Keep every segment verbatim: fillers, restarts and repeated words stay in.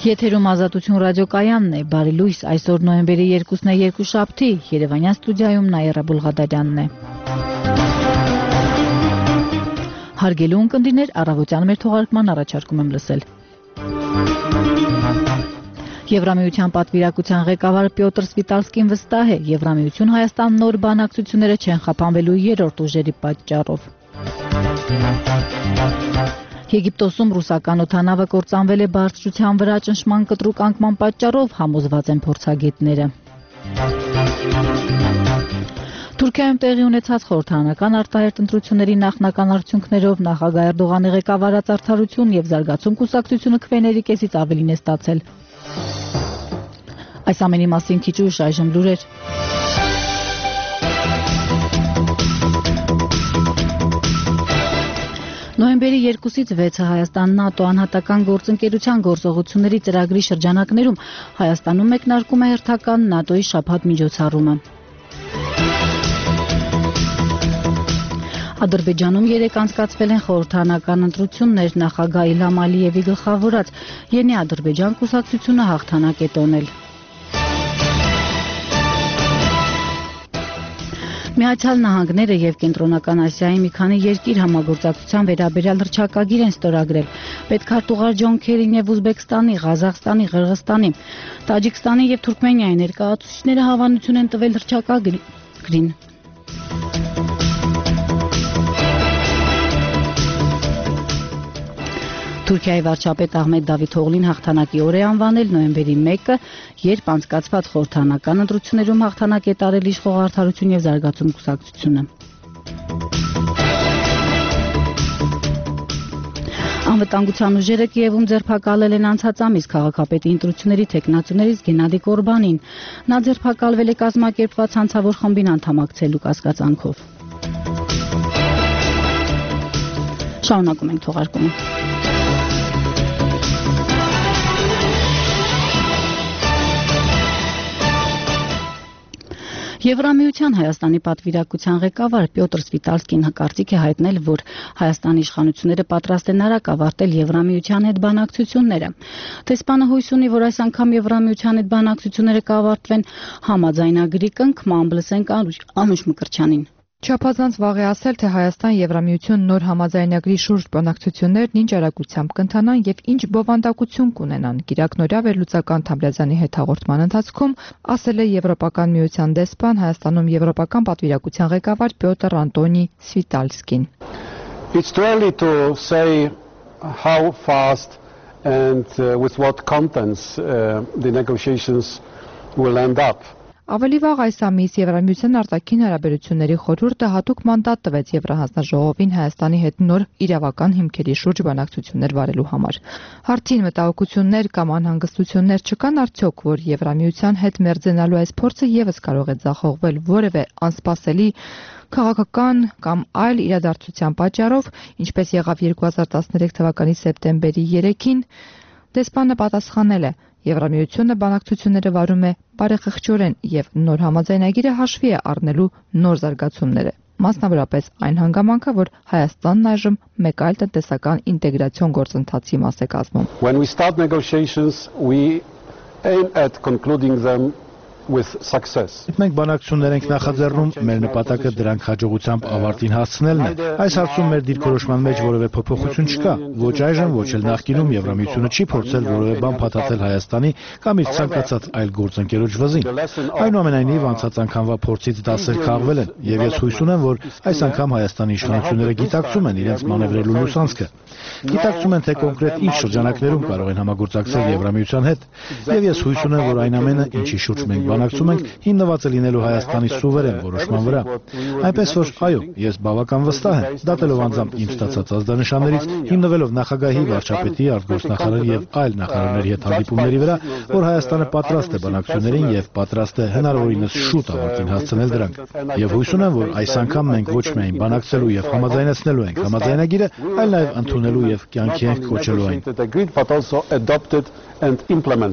Եթերում Ազատություն ռադիոկայանն է, բարի լույս, այսօր նոյեմբերի երկուսն է երկուշաբթի, Երևանյան ստուդիայում Նաիրա Բուլղադարյանն է։ Հարգելի ունկնդիրներ, առավոտյան մեր թողարկման առաջարկում եմ լսել։ Եվրամիության պատվիրակության ղեկավար Պյոտր Սվիտալսկին վստահ է, Եվրամիություն Հայաստան նոր բանակցությունները չեն խափանվելու երրորդ ուժերի պատճառով։ Եգիպտոսում ռուսական օդանավը կործանվել է բարձրության վրա ճնշման կտրուկ անկման պատճառով, համոզված են փորձագետները։ Թուրքիայում տեղի ունեցած խորհրդարանական արտահերթ ընտրությունների նախնական արդյունքներով նախագահ Էրդողանի ղեկավարած Արդարություն և զարգացում կուսակցությունը քվեների կեսից ավելին է ստացել։ Այս ամենի մասին քիչ ուշ այժմ լուրեր։ Նոյեմբերի երկուսից վեցը Հայաստան-ՆԱՏՕ անհատական գործընկերության գործողությունների ծրագրի շրջանակներում Հայաստանում մեկնարկում է հերթական ՆԱՏՕ-ի շաբաթ միջոցառումը։ Ադրբեջանում երեկ անցկացվել են խորհրդարանական ընտրություններ, նախագահ Իլհամ Ալիևի գլխավորած Յենի Ադրբեջան կուսակցությունը հաղթանակ է տոնել։ Միացյալ Նահանգները և Կենտրոնական Ասիայի մի քանի երկիր համագործակցության վերաբերյալ հռչակագիր են ստորագրել։ Պետքարտուղար Ջոն Քերին և Ուզբեկստանի, Ղազախստանի, Ղրղըզստանի, Տաջիկստանի և Թուրքմենիայի ներկայացուցիչները հավանություն են տվել հռչակագրին։ Թուրքիայի վարչապետ Ահմեդ Դավիթօղլին հաղթանակի օր է անվանել նոյեմբերի մեկը, երբ անցկացված խորհրդարանական ընտրություններում հաղթանակ է տարել իշխող Արդարություն և զարգացում կուսակցությունը։ Անվտանգության ուժերը Կիևում ձերբակալել են անցած ամիս քաղաքապետի ընտրությունների թեկնածուներից Գենադի Կորբանին։ Նա ձերբակալվել է կազմակերպված հանցավոր խմբին անդամակցելու կասկածանքով։ Շարունակում ենք թողարկումը։ Եվրամիության Հայաստանի պատվիրակության ղեկավար Պյոտր Սվիտալսկին կարծիք է հայտնել, որ Հայաստանի իշխանությունները պատրաստ են արագ ավարտել Եվրամիության հետ բանակցությունները։ Դեսպանը հույս ունի, որ այս անգամ Եվրամիության հետ բանակցությունները կավարտվեն համաձայնագրի կնքմամբ, լսենք Անուշ Մկրտչյանին։ Չափազանց վաղ է ասել, թե Հայաստան-Եվրամիություն նոր համաձայնագրի շուրջ բանակցություններն ինչ արագությամբ կընթանան եւ ինչ բովանդակություն կունենան։ Կիրակնօրյա վերլուծական Թամրազյանի հետ հաղորդման ընթացքում ասել է Եվրոպական միության դեսպան Հայաստանում Եվրոպական պատվիրակության ղեկավար Պյոտր Անտոնի Սվիտալսկին։ It's too early to say how fast and uh, with what contents uh, the negotiations will end up. Ավելի վաղ այս ամիս Եվրամիության արտաքին հարաբերությունների խորհուրդը հատուկ մանդատ տվեց Եվրահանձնաժողովին Հայաստանի հետ նոր իրավական հիմքերի շուրջ բանակցություններ վարելու համար։ Հարցին մտահոգություններ կամ անհանգստություններ չկան արդյոք, որ Եվրամիության հետ մերձենալու այս փորձը եւս կարող է ձախողվել որևէ անսպասելի քաղաքական կամ այլ իրադարձության պատճառով, ինչպես եղավ երկու հազար տասներեք թվականի սեպտեմբերի երեքին, դեսպանը պատասխանել է. Եվրամիությունը բանակցությունները վարում է բարեխղճորեն եւ նոր համաձայնագիրը հաշվի է առնելու նոր զարգացումները, մասնավորապես այն հանգամանքը, որ Հայաստանն այժմ մեկ այլ տնտեսական ինտեգրացիոն գործընթացի մաս է կազմում։ When we start negotiations, we aim at concluding them with success. Մենք բանակցություններ ենք նախաձեռնում, մեր նպատակը դրանք հաջողությամբ ավարտին հասցնելն է։ Այս հարցում մեր դիրքորոշման մեջ որևէ փոփոխություն չկա։ Ոչ այժմ, ոչ էլ նախկինում Եվրամիությունը չի փորձել որևէ բան փաթաթել Հայաստանի կամ իր ցանկացած այլ գործընկերոջ վզին։ Այնուամենայնիվ, անցած անգամվա փորձից դասեր քաղվել են, եւ ես հույս ունեմ, որ այս անգամ Հայաստանի իշխանությունները գիտակցում են իրենց մանևրելու լուսանցքը։ Գիտակցում են, թե կոնկրետ ինչ շրջանակներում կարող են համագործակցել Եվրամիության հետ, եւ ես հույս ունեմ, որ այն ամենը, ինչի շուրջ մենք բանակցում ենք, հիմնված է լինելու Հայաստանի սուվերեն որոշման վրա։ Այնպես որ, այո, ես բավական վստահ եմ, դատելով անձամբ իմ ստացած ազդանշաններից, հիմնվելով նախագահի, վարչապետի, արտգործնախարարի եւ այլ նախարարների հետ հանդիպումների վրա, որ Հայաստանը պատրաստ է բանակցություններին եւ պատրաստ է հնարավորինս շուտ ավարտին հասցնել դրանք։ Եվ հույս ունեմ, որ այս անգամ մենք ոչ միայն բանակցելու եւ համաձայնեցնելու ենք համաձայնագիրը, այլ նաեւ ընդունելու եւ կյանքի ենք կոչելու այն։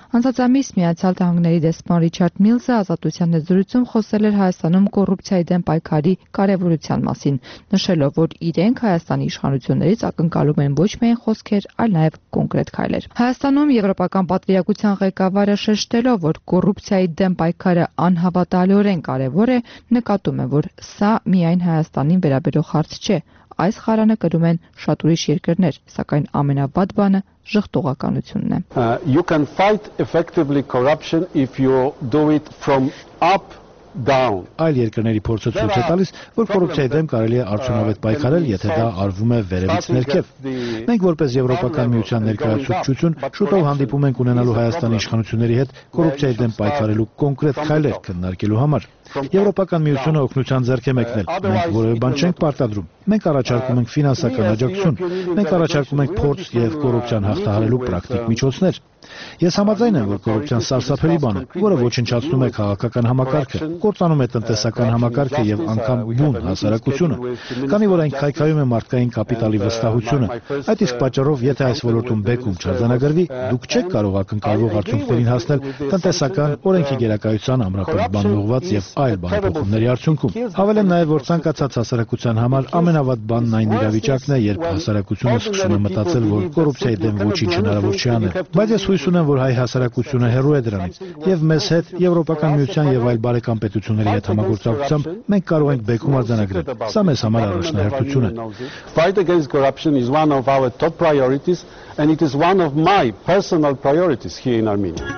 Անցած ամիս Միացյալ Նահանգների դեսպան Ռիչարդ Միլսը Ազատության զրույցում խոսել էր Հայաստանում կոռուպցիայի դեմ պայքարի կարևորության մասին, նշելով, որ իրենք Հայաստանի իշխանություններից ակնկալում են ոչ միայն խոսքեր, այլ նաև կոնկրետ քայլեր։ Հայաստանում եվրոպական պատվիրակության ղեկավարը շեշտելով, որ կոռուպցիայի դեմ պայքարը անհավատալիորեն կարևոր է, նկատում է, որ սա միայն Հայաստանին վերաբերող հարց չէ։ Այս խարանը կրում են շատ ուրիշ երկրներ, սակայն ամենավատ բանը ժխտողականությունն է։ Uh, you can fight effectively corruption if you do it from up down. Այլ երկրների փորձը ցույց է տալիս, որ կոռուպցիայի դեմ կարելի է արդյունավետ պայքարել, եթե դա արվում է վերևից ներքև։ Մենք որպես Եվրոպական միության ներկայացուցչություն շուտով հանդիպում ենք ունենալու Հայաստանի իշխանությունների հետ կոռուպցիայի դեմ պայքարելու կոնկրետ քայլեր քննարկելու համար։ Եվրոպական միությունը օգնության ձեռք է մեկնել։ Մենք որևէ բան չենք պարտադրում։ Մենք առաջարկում ենք ֆինանսական աջակցություն։ Մենք առաջարկում ենք փորձ եւ կոռուպցիան հաղթահարելու պրակտիկ միջոցներ։ Ես համաձայն եմ, որ կոռուպցիան սարսափելի բան է, որը ոչնչացնում է քաղաքական համակարգը, կործանում է տնտեսական համակարգը եւ անգամ բուն հասարակությունը, քանի որ այն քայքայում է մարդկային կապիտալի վստահությունը։ Այդ իսկ պատճառով, եթե այս ոլորտում բեկում չարձանագրվի, դուք չեք կարող ակնկալվող արդյունքներին հասնել տնտեսական, օրենքի գերակայության ամրապնդման բանողված եւ այլ բանափոխումների արդյունքում։ Հավելեմ նաեւ, որ ցանկացած հասարակության համար ամենավատ բանն այն իրավիճակն է, երբ հասարակությունը սկսում է մտածել, որ կոռուպցիայի դեմ ոչինչ հնարավոր չի անել։ Բայց ես հույս ունեմ, որ հայ հասարակությունը հեռու է դրանից, եւ մեզ հետ, Եվրոպական միության եւ այլ բարեկամ պետությունների հետ համագործակցությամբ մենք կարող ենք բեկում արձանագրել։ Սա մեզ համար առաջնահերթություն է։ Fight against corruption is one of our top priorities and it is one of my personal priorities here in Armenia.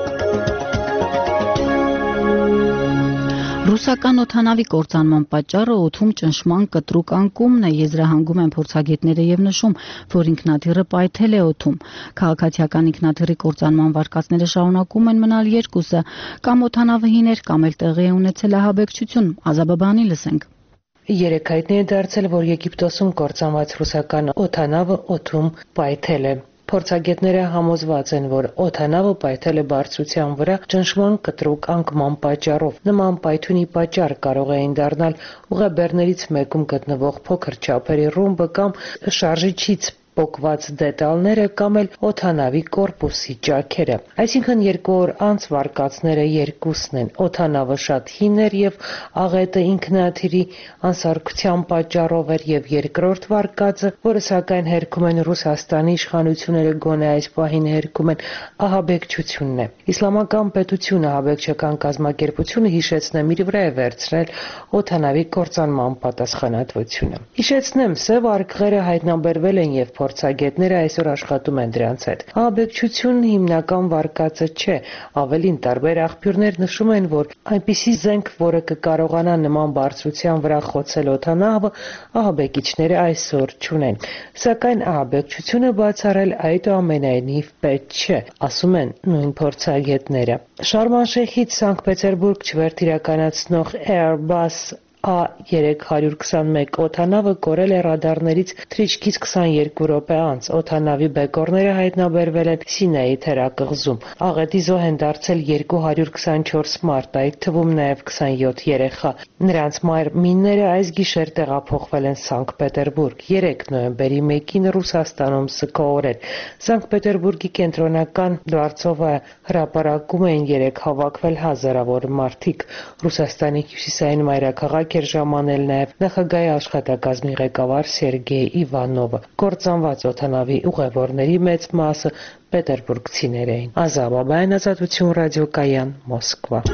Ռուսական օդանավի կործանման պատճառը օդում ճնշման կտրուկ անկումն է, եզրահանգում են փորձագետները եւ նշում, որ ինքնաթիռը պայթել է օդում։ Քաղաքացիական ինքնաթիռի կործանման վարկածները շարունակում են մնալ երկուսը, կամ օդանավը հիներ, կամ էլ տեղի է ունեցել ահաբեկչություն։ Ազաբաբանի լսենք։ Երեք հայտնի է դարձել, որ Եգիպտոսում կործանված ռուսական օդանավը օդում պայթել է։ Փորձագետները համոզված են, որ օդանավը պայթել է բարձրության վրա ճնշման կտրուկ անկման պատճառով։ Նման պայթյունի պատճառ կարող էին դառնալ ուղեբեռներից մեկում գտնվող փոքր չափերի ռումբը կամ շարժիչից պոկված դետալները կամ էլ օդանավի կորպուսի ճաքերը։ Այսինքն երկու օր անց վարկածները երկուսն են։ Օդանավը շատ հին էր եւ աղետը ինքնաթիռի անսարքության պատճառով էր եւ երկրորդ վարկածը, որը սակայն հերքում են Ռուսաստանի իշխանությունները, գոնե այս պահին հերքում են, ահաբեկչությունն է։ Իսլամական պետությունը ահաբեկչական կազմակերպությունը հիշեցնեմ իր վրա է վերցրել օդանավի կործանման պատասխանատվությունը։ Հիշեցնեմ, սև արկղերը հայտնաբերվել են եւ փորձագետները այսօր աշխատում են դրանց հետ։ Ահաբեկչությունն հիմնական վարկածը չէ, ավելին տարբեր աղբյուրներ նշում են, որ այնպիսի զենք, որը կկարողանա նման բարձրության վրա խոցել օդանավը, ահաբեկիչները այսօր չունեն։ Սակայն ահաբեկչությունը բացառել այդուամենայնիվ պետք չէ, ասում են նույն փորձագետները։ Շարմանշեխից Սանկտ Պետերբուրգ չվերթիրականացնող Airbus A երեք հարյուր քսանմեկ օդանավը կորել է ռադարներից թռիչքից քսաներկու րոպե անց։ Օդանավի բեկորները հայտնաբերվել են Սինայի թերակղզում։ Աղետի զոհ են դարձել երկու հարյուր քսանչորս մարդ, այդ թվում նաև քսանյոթ երեխա։ Նրանց մայր մինները այս գիշեր տեղափոխվել են Սանկտ Պետերբուրգ։ երեք նոյեմբերի մեկին Ռուսաստանում սգողորեն։ Սանկտ Պետերբուրգի կենտրոնական դվարցովը հրապարակում էին երեք հավաքվել հազարավոր մարդիկ։ Ռուսաստանի հյուսիսային մայրաքաղաք էր ժամանել նաև նախագահի աշխատակազմի ղեկավար Սերգեյ Իվանովը։ Կործանված օդանավի ուղևորների մեծ մասը պետերբուրգցիներ էին։ Ազաբաբյան, Ազատություն ռադիոկայան, Մոսկվա։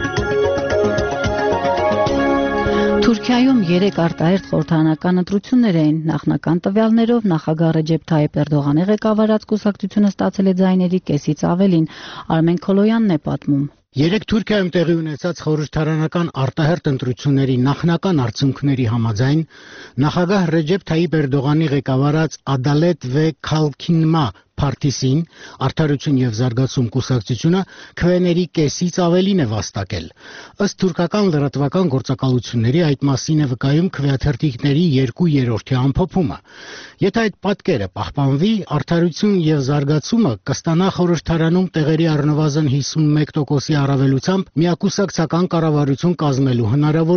Թուրքիայում երեք արտահերթ խորհրդարանական ընտրություններ էին։ Նախնական տվյալներով նախագահ Ռեջեփ Թայիփ Էրդողանի ղեկավարած կուսակցությունը ստացել է ձայների կեսից ավելին։ Արմեն Քոլոյանն է պատմում։ Երեք Թուրքիայում տեղի ունեցած խորհրդարանական արտահերթ ընտրությունների նախնական արդյունքների համաձայն նախագահ Ռեջեփ Թայիփ Էրդողանի ղեկավարած Ադալետ վե Քալքինմա Փարթիսին, Արդարություն եւ զարգացում կուսակցությունը քվեների կեսից ավելին է վաստակել։ Ըստ թուրքական լրատվական գործակալությունների այդ մասին է վկայում քվեաթերթիկների երկու երրորդի ամփոփումը։ Եթե այդ պատկերը պահպանվի, Արդարություն եւ զարգացումը կստանա խորհրդարանում տեղերի առնվազն հիսունմեկ տոկոսի առավելությամբ միակուսակցական կառավարություն կազմելու հնարավորություն։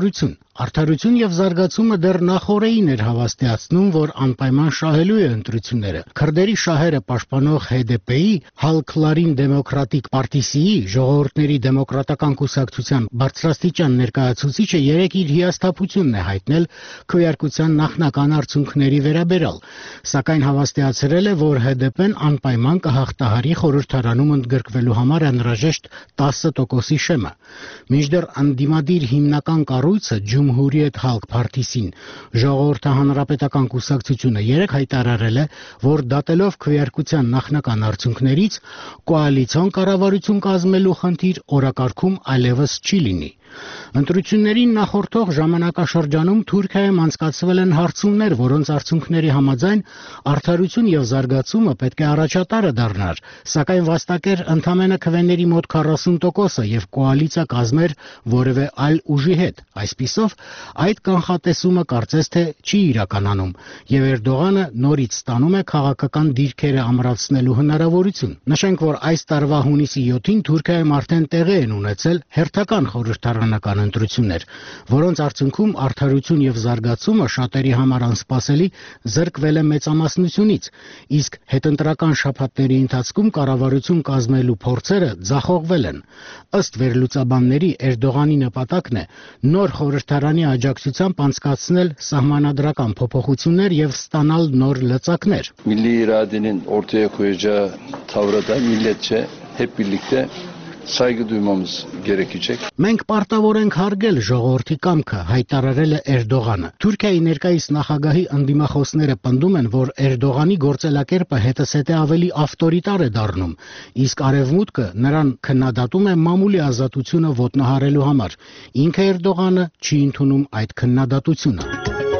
Արդարություն եւ զարգացումը դեռ նախորդին էր հավաստիացնում, որ անպայման շահելու է ընտրությունները։ Քրդերի շահերը պաշտպանող Հ D P-ի Հալքլարին դեմոկրատիկ պարտիզի ժողովուրդների դեմոկրատական կուսակցության բարձրաստիճան ներկայացուցիչը երեկ իր հիասթափությունն է հայտնել քվեարկության նախնական արդյունքների վերաբերյալ, սակայն հավաստիացրել է, որ Հ D P-ն անպայման կհաղթահարի խորհրդարանում ընդգրկվելու համար անհրաժեշտ տասը տոկոսի շեմը։ Մինչդեռ անդիմադիր հիմնական կառույցը Ջումհուրիետ Խալք Փարթիսին ժողովրդահանրապետական կուսակցությունը երեկ հայտարարել է, որ դատելով քվեարկության նախնական արդյունքներից կոալիցիոն կառավարություն կազմելու խնդիր օրակարգում այլևս չի լինի։ Ընտրություններին նախորդող ժամանակաշրջանում Թուրքիայում անցկացվել են հարցումներ, որոնց արդյունքների համաձայն արդարություն եւ զարգացումը պետք է առաջատարը դառնար, սակայն վաստակեր ընդամենը քվեների մոտ քառասուն տոկոսը եւ կոալիցիա կազմեր որևէ այլ ուժի հետ։ Այսպիսով, այդ կանխատեսումը կարծես թե չի իրականանում եւ Էրդողանը նորից ստանում է քաղաքական դիրքերը ամրացնելու հնարավորություն։ Նշենք, որ այս տարվա հունիսի յոթին Թուրքիայում արդեն տեղի են ունեցել հերթական խորհրդարանական ընտրություններ, որոնց արդյունքում արդարություն եւ զարգացումը շատերի համար անսպասելի զրկվել է մեծամասնությունից, իսկ հետընտրական շաբաթների ընթացքում կառավարություն կազմելու փորձերը ձախողվել են։ Ըստ վերլուծաբանների Էրդողանի նպատակն է նոր խորհրդարանի աջակցությամբ անցկացնել սահմանադրական փոփոխություններ եւ ստանալ նոր լծակներ։ Milli iradenin ortaya koyacağı tavra da milletçe hep birlikte saygı duymamız gerekecek. Մենք պարտավոր ենք հարգել ժողովրդի կամքը, հայտարարել է Էրդողանը։ Թուրքիայի ներկայիս նախագահի ընդդիմախոսները պնդում են, որ Էրդողանի գործելակերպը հետզհետե ավելի ավտորիտար է դառնում, իսկ Արևմուտքը նրան քննադատում է մամուլի ազատությունը ոտնահարելու համար։ Ինքը Էրդողանը չի ընդունում այդ քննադատությունը։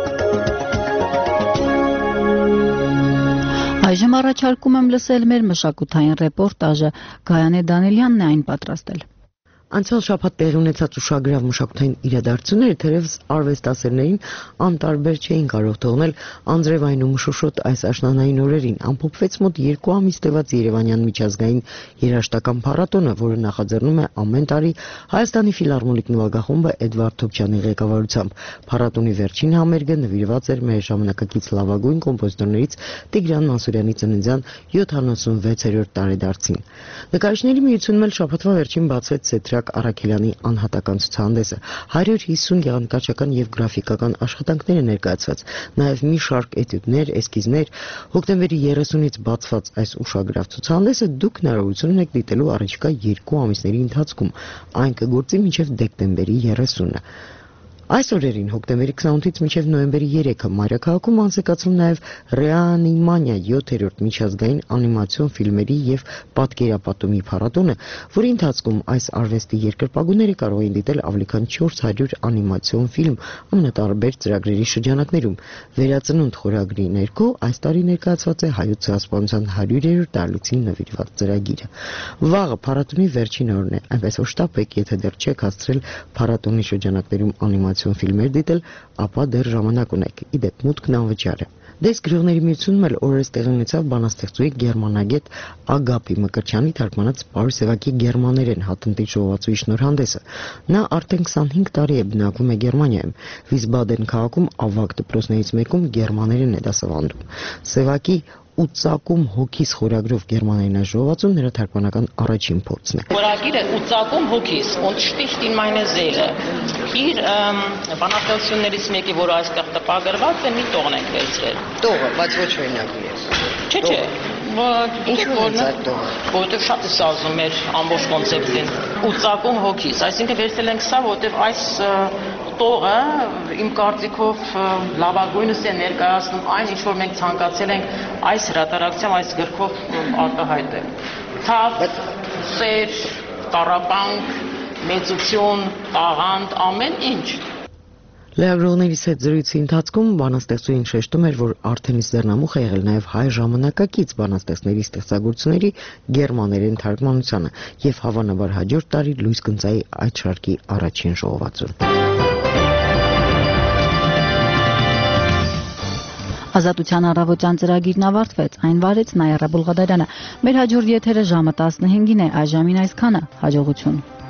Այժմ առաջարկում եմ լսել մեր մշակութային ռեպորտաժը։ Գայանե Դանելյանն է այն պատրաստել։ Անցյալ շաբաթ տեղի ունեցած ուշագրավ մշակութային իրադարձությունները թերևս արվեստասերներին անտարբեր չէին կարող թողնել անձրևային ու մշուշոտ այս աշնանային օրերին։ Ամփոփվեց մոտ երկու ամիս տևած Երևանյան միջազգային երաժշտական փառատոնը, որը նախաձեռնում է ամեն տարի Հայաստանի ֆիլհարմոնիկ նվագախումբը Էդվարդ Թոփչյանի ղեկավարությամբ։ Փառատոնի վերջին համերգը նվիրված էր մեր ժամանակակից լավագույն կոմպոզիտորներից Տիգրան Մանսուրյանի ծննդյան յոթանասունվեցերորդ տարեդարձին։ Նկարիչների միությունում էլ շաբաթվա վերջին բացվեց Սեթրակ Արաքելյանի անհատական ցուցահանդեսը հարյուր հիսուն գեղանկարչական եւ գրաֆիկական աշխատանքներ են ներկայացված, նաեւ մի շարք էտյուդներ, էսքիզներ։ Հոկտեմբերի երեսունից բացված այս ուշագրավ ցուցահանդեսը դուք հնարավորություն ունեք դիտելու առաջիկա երկու ամիսների ընթացքում, այն կգործի մինչեւ դեկտեմբերի երեսունը։ Այս օրերին հոկտեմբերի քսանութից մինչև նոյեմբերի երեքը Մայրաքաղաքում անցկացվում նաև Ռեանիմանիա յոթերորդ միջազգային անիմացիոն ֆիլմերի եւ պատկերապատումի փառատոնը, որի ընթացքում այս արվեստի երկրպագուները կարող են դիտել ավելի քան չորս հարյուր անիմացիոն ֆիլմ ամենատարբեր ծրագրերի շրջանակներում։ Վերածնունդ խորագրի ներքո այս տարի ներկայացված է Հայոց ցեղասպանության հարյուրերորդ տարելիցին նվիրված ծրագիրը։ Վաղը փառատոնի վերջին օրն է, այնպես որ շտապ եք, եթե դեռ չեք հասցրել փառատոնի շրջանակներում անիմացիոն ֆիլմեր դիտել, ապա դեռ ժամանակ ունեք։ Իդեպ մուտքն անվճար է։ Դες գրողների միությունում էլ օրերս տեղի ունեցավ բանաստեղծուի գերմանագետ Ագապի Մկրտչյանի թարգմանած Պարուս Սևակի գերմաներեն հատնտի ժողովածուի շնորհանդեսը։ Նա արդեն քսանհինգ տարի է բնակվում է Գերմանիայում։ Վիսբադեն քաղաքում ավագ դպրոցներից մեկում գերմաներեն է դասավանդում։ Սևակի ու ծակում հոգիս խորագրով գերմաներեն ժողովածուն նրա թարգմանական առաջին փորձն է։ Խորագիրը ու ծակում հոգիս und sticht in meine Seele։ Իր բանաստեղծություններից մեկի, որը այստեղ տպագրված է, մի տողն ենք վերցրել։ Տողը, բայց ոչ օրինակի է։ Չէ, չէ։ Ինչու՞ է այդ տողը։ Որովհետև շատ է սազում մեր ամբողջ կոնցեպտին։ Ու ծակում հոգիս, այսինքն վերցրել ենք սա, որովհետև այս տողը իմ կարծիքով լավագույնս է ներկայացնում այն, ինչ որ մենք ցանկացել ենք այս հրատարակությամբ, այս գրքով արտահայտել։ Թավ, սեր, տառապանք, մեծություն, տաղանդ, ամեն ինչ։ Լրագրողներիս հետ զրույցի ընթացքում բանաստեղծուհին շեշտում էր, որ արդենից ձեռնամուխ է եղել նաև հայ ժամանակակից բանաստեղծների ստեղծագործությունների գերմաներեն թարգմանությանը եւ հավանաբար հաջորդ տարի լույս կընծայի այդ շարքի առաջին ժողովածուն։ Ազատության առավոտյան ծրագիրն ավարտվեց, այն վարեց Նայիրա Բուլղադարյանը։ Մեր հաջորդ եթերը ժամը տասնհինգին է, այժմին այսքանը, հաջողություն։